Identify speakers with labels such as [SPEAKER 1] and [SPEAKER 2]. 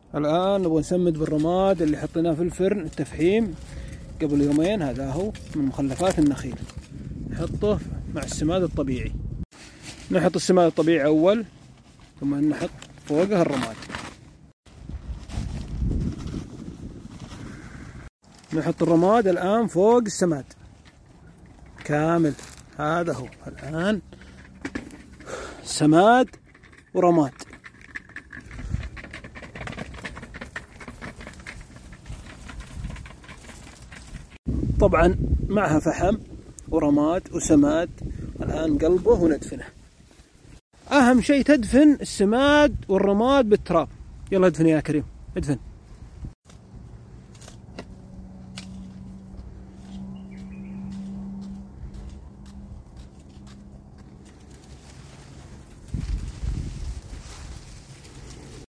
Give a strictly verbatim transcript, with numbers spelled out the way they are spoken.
[SPEAKER 1] الآن نبغى نسمد بالرماد اللي حطيناه في الفرن التفحيم قبل يومين. هذا هو من مخلفات النخيل، نحطه مع السماد الطبيعي. نحط السماد الطبيعي أول، ثم نحط فوقه الرماد. نحط الرماد الآن فوق السماد كامل. هذا هو الآن سماد ورماد. طبعا معها فحم ورماد وسماد. الآن قلبه وندفنه. أهم شيء تدفن السماد والرماد بالتراب. يلا ادفن يا كريم، ادفن.